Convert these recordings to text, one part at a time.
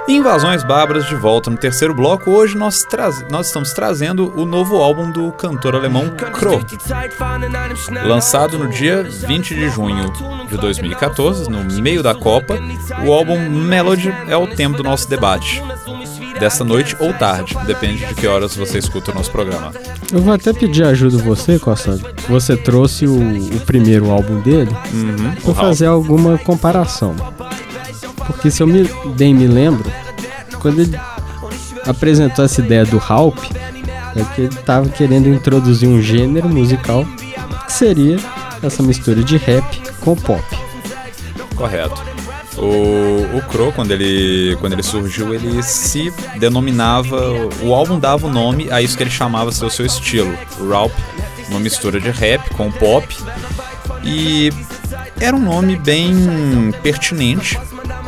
Invasões Bárbaras de volta no terceiro bloco. Hoje nós estamos trazendo o novo álbum do cantor alemão Crow, lançado no dia 20 de junho de 2014, no meio da Copa. O álbum Melody é o tema do nosso debate desta noite ou tarde, depende de que horas você escuta o nosso programa. Eu vou até pedir ajuda a você, Costa. Você trouxe o primeiro álbum dele, para fazer alguma comparação. Porque se eu bem me lembro, quando ele apresentou essa ideia do Halp, é que ele estava querendo introduzir um gênero musical que seria essa mistura de rap com pop. Correto. O Crow, quando ele surgiu, ele se denominava... O álbum dava o nome a isso que ele chamava seu estilo. O Rap, uma mistura de rap com pop. E era um nome bem pertinente.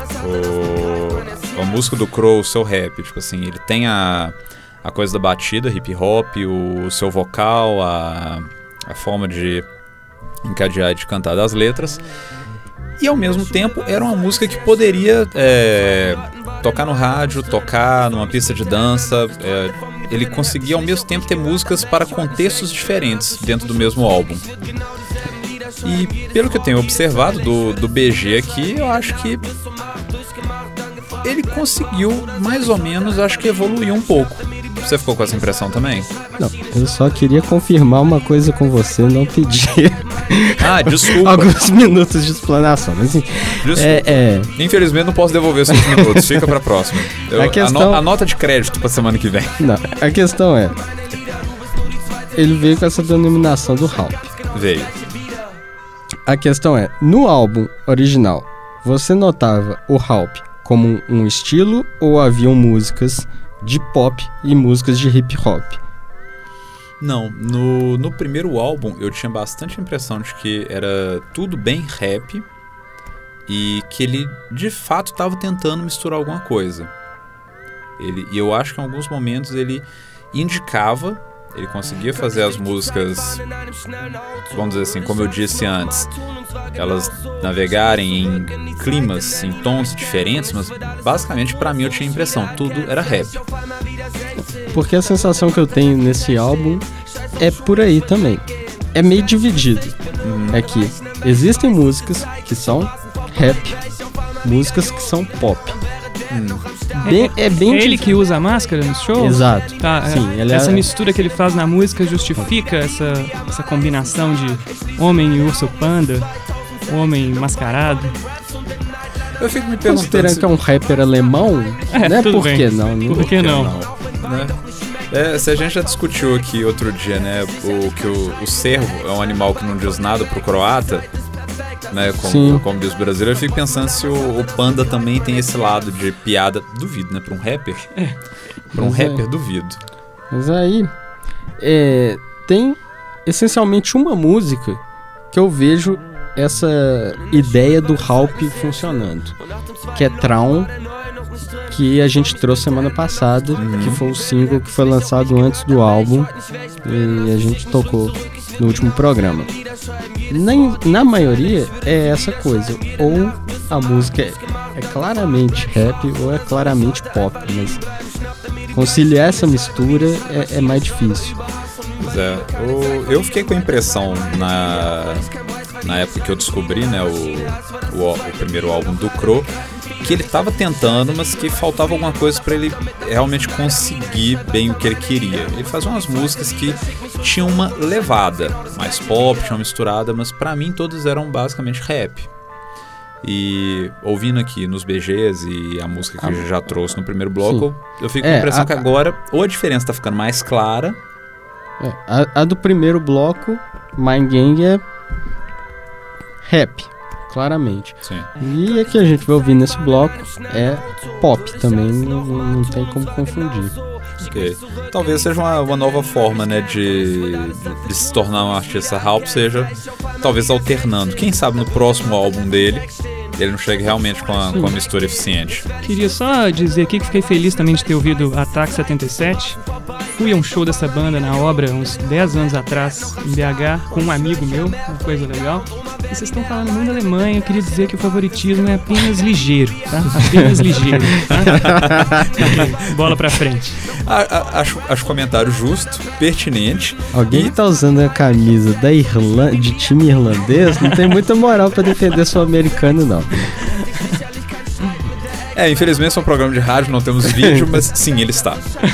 A música do Crow, o seu rap, tipo assim, ele tem a coisa da batida, hip hop, o seu vocal, a forma de encadear e de cantar das letras. E ao mesmo tempo era uma música que poderia tocar no rádio, tocar numa pista de dança. Ele conseguia ao mesmo tempo ter músicas para contextos diferentes dentro do mesmo álbum. E pelo que eu tenho observado do BG aqui, eu acho que ele conseguiu mais ou menos, acho que evoluir um pouco. Você ficou com essa impressão também? Não, eu só queria confirmar uma coisa com você, não pedir desculpa. alguns minutos de explanação. Mas, assim, desculpa. Infelizmente não posso devolver esses minutos, fica pra próxima. A nota de crédito pra semana que vem. Não, a questão é, ele veio com essa denominação do Halp. Veio. A questão é, no álbum original, você notava o Halp como um estilo ou haviam músicas de pop e músicas de hip hop? Não, no primeiro álbum eu tinha bastante impressão de que era tudo bem rap e que ele de fato estava tentando misturar alguma coisa. E eu acho que em alguns momentos ele indicava, ele conseguia fazer as músicas, vamos dizer assim, como eu disse antes, elas navegarem em climas, em tons diferentes, mas basicamente pra mim eu tinha a impressão, tudo era rap. Porque a sensação que eu tenho nesse álbum é por aí também. É meio dividido. É que existem músicas que são rap, músicas que são pop. É ele que usa a máscara no show? Exato. Tá, sim, essa mistura que ele faz na música justifica essa combinação de homem e urso panda, homem mascarado. Eu fico me perguntando... Considerando que é um rapper alemão, né? Por que não? Por que não? Né? Se a gente já discutiu aqui outro dia, né? Que o cervo é um animal que não diz nada pro croata, né? Como diz o brasileiro, eu fico pensando se o panda também tem esse lado de piada. Duvido, né? Pra um rapper. Pra um rapper, duvido. Mas aí, tem essencialmente uma música que eu vejo essa ideia do Halp funcionando, que é Traum, que a gente trouxe semana passada, que foi o single que foi lançado antes do álbum e a gente tocou no último programa. Na maioria é essa coisa, ou a música é claramente rap ou é claramente pop, mas conciliar essa mistura é mais difícil. Pois é, eu fiquei com a impressão na época que eu descobri, né, o primeiro álbum do Crow, que ele estava tentando, mas que faltava alguma coisa para ele realmente conseguir bem o que ele queria. Ele fazia umas músicas que tinham uma levada mais pop, tinha uma misturada, mas para mim todas eram basicamente rap. E ouvindo aqui nos BGs e a música que eu já trouxe no primeiro bloco, eu fico com a impressão que agora ou a diferença tá ficando mais clara. A do primeiro bloco, Mind Gang, é rap, claramente. Sim. E a que a gente vai ouvir nesse bloco é pop também, não tem como confundir. Okay. Talvez seja uma nova forma, né, de se tornar um artista Halp, seja talvez alternando. Quem sabe no próximo álbum dele ele não chega realmente com a mistura eficiente. Queria só dizer aqui que fiquei feliz também de ter ouvido Ataque 77. Fui a um show dessa banda na Obra uns 10 anos atrás, em BH, com um amigo meu, uma coisa legal. E vocês estão falando muito Alemanha, eu queria dizer que o favoritismo é apenas ligeiro, tá? Apenas ligeiro, tá? Bola pra frente. Acho comentário justo, pertinente. Alguém tá usando a camisa de time irlandês, não tem muita moral pra defender sul-americano, não. Infelizmente é um programa de rádio, não temos vídeo, mas sim, ele está.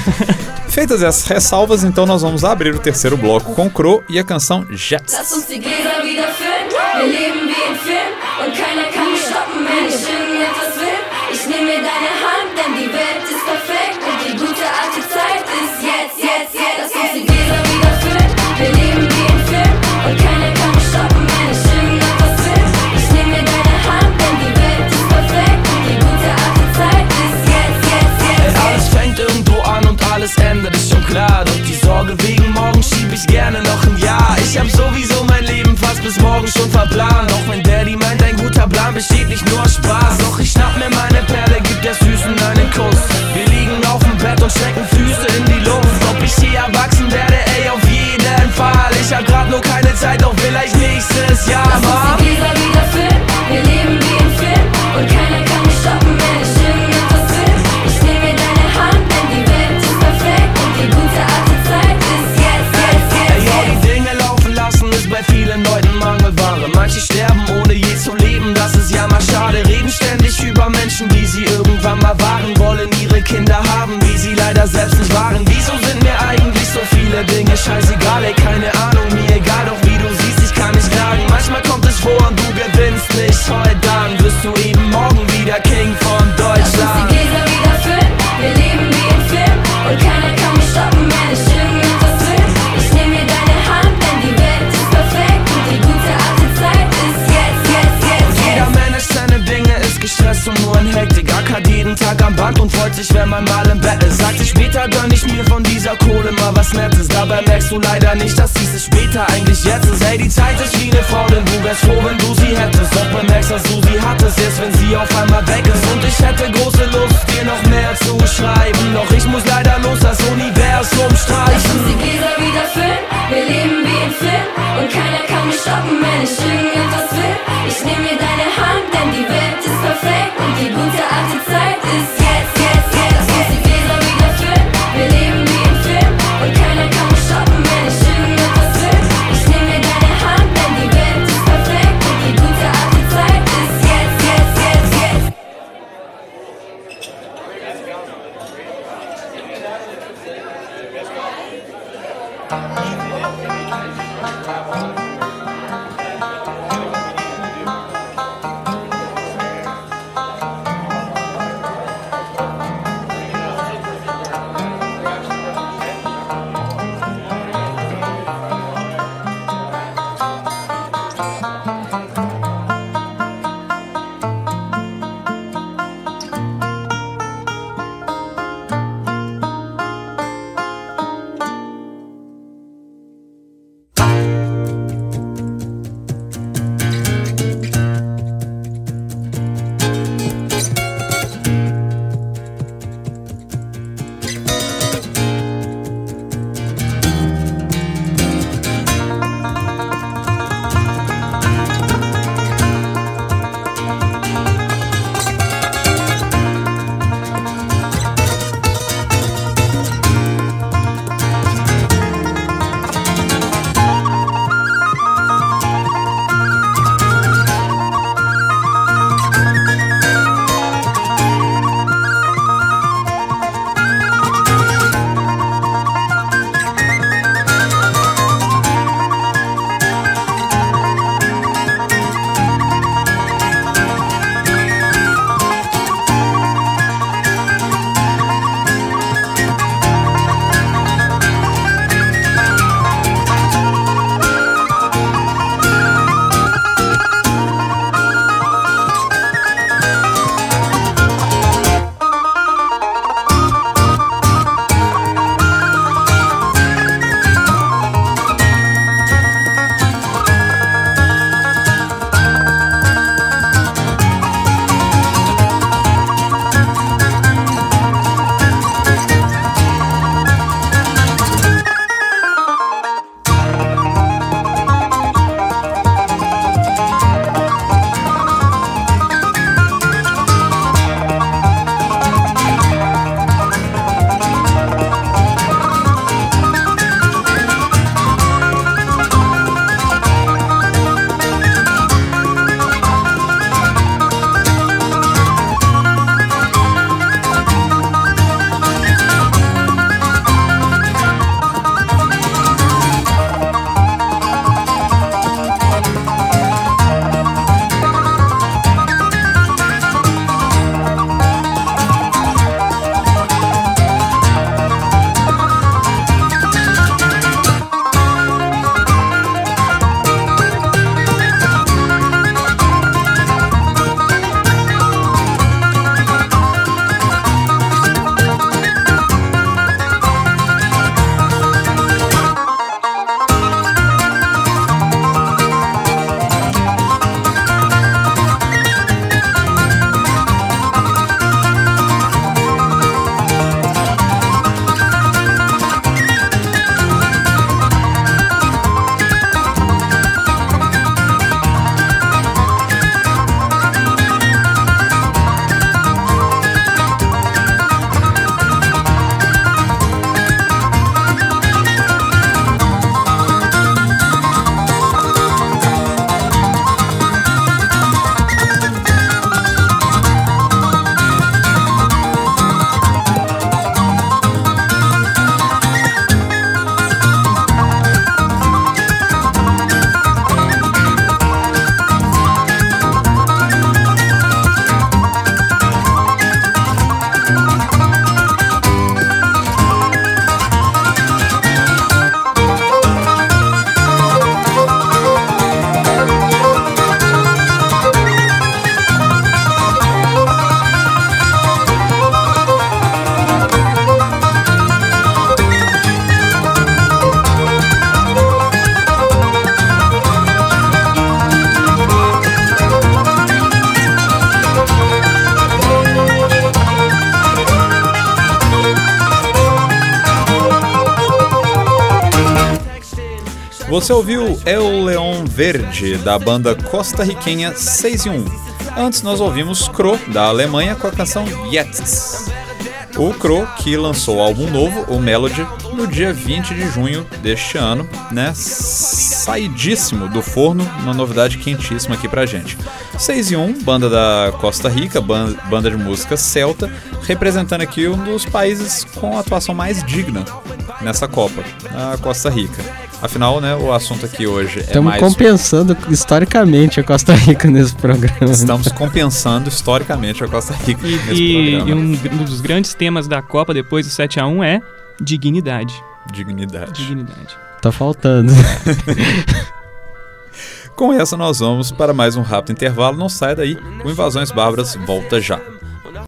Feitas essas ressalvas, então nós vamos abrir o terceiro bloco com Crow e a canção Jets. Lass uns die Gläser wieder füllen, wir leben wie im Film und keiner kann mich stoppen, wenn ich irgendetwas will. Ich nehme mir deine Hand, denn die Welt ist perfekt und die gute alte Zeit ist jetzt, jetzt, jetzt. Lass uns die Gläser wieder füllen, wir leben wie im Film und keiner kann mich stoppen, wenn ich irgendetwas will. Ich nehme mir deine Hand, denn die Welt ist perfekt und die gute alte Zeit ist jetzt, jetzt, jetzt. Alles fängt irgendwo an und alles endet, ist schon klar. Doch die Sorge wegen morgen schieb ich gerne noch ein Jahr. Ich hab sowieso mein Leben fast bis morgen schon verplant. Auch mein Daddy meint, ein guter Plan besteht nicht nur aus Spaß. Doch ich schnapp mir meine Perle, gib der Süßen einen Kuss. Wir liegen auf dem Bett und strecken Füße in die Luft. Ob ich je erwachsen werde, ey, auf jeden Fall. Ich hab grad nur keine Zeit, doch vielleicht nächstes Jahr. Lass uns die Gläser wieder füllen, wir leben wie im Film und keiner kann mich stoppen, wenn ich irgendetwas will. Ich nehme mir deine Hand, denn die Welt ist perfekt und die gute alte Zeit ist jetzt, jetzt, jetzt, jetzt. Die Dinge laufen lassen ist bei vielen Leuten Mangelware. Manche sterben ohne je zu leben, das ist ja mal schade. Reden ständig über Menschen, die sie irgendwann mal waren. Wollen ihre Kinder haben, wie sie leider selbst nicht waren. Wieso sind mir eigentlich so viele Dinge scheißegal? Ey, keine Ahnung, mir egal, doch wie du siehst, ich kann nicht klagen. Manchmal kommt es vor und du gewinnst nicht. Heute dann wirst du eben morgen wieder King von Deutschland. Lass uns die Gläser wieder füllen, wir leben wie im Film und keiner kann mich stoppen, wenn ich irgendetwas will. Ich nehme mir deine Hand, denn die Welt ist perfekt und die gute alte Zeit ist jetzt, jetzt, jetzt, Jeder managt seine Dinge, ist gestresst und nur in Hektik. Ackert jeden Tag am Band und freut sich, wenn man mal im Bett ist. Sagt sich später gönn ich mir von dieser Kohle mal was Nettes. Dabei merkst du leider nicht, dass dieses später eigentlich jetzt ist. Ey, die Zeit ist wie eine Frau, denn du wärst froh, wenn du sie hättest. Doch bemerkst, dass du sie hattest, erst wenn sie auf einmal weg ist. Und ich hätte große Lust, dir noch mehr zu schreiben. Doch ich muss leider los, das Universum streichen. Lass uns die Gläser wieder füllen, wir leben wie im Film und keiner kann mich stoppen, wenn ich irgendetwas will. Ich nehme mir deine Hand, denn die Welt ist perfekt und die gute alte Zeit ist jetzt, jetzt, jetzt. Lass uns die Gläser wieder füllen, wir leben wie im Film und keiner kann mich stoppen, wenn ich irgendetwas will. Ich nehme mir deine Hand, denn die Welt ist perfekt und die gute alte Você ouviu El León Verde, da banda costarriquenha 6 em 1. Antes nós ouvimos Cro, da Alemanha, com a canção Jetzt. O Cro, que lançou o álbum novo, o Melody, no dia 20 de junho deste ano, né? Saidíssimo do forno, uma novidade quentíssima aqui pra gente. 6 em 1, banda da Costa Rica, banda de música celta, representando aqui um dos países com a atuação mais digna nessa Copa, a Costa Rica. Afinal, né, o assunto aqui hoje é mais... Estamos compensando historicamente a Costa Rica nesse programa. Estamos compensando historicamente a Costa Rica nesse programa. E um dos grandes temas da Copa depois do 7-1 é dignidade. Dignidade. Tá faltando. Com essa nós vamos para mais um rápido intervalo. Não sai daí, o Invasões Bárbaras volta já.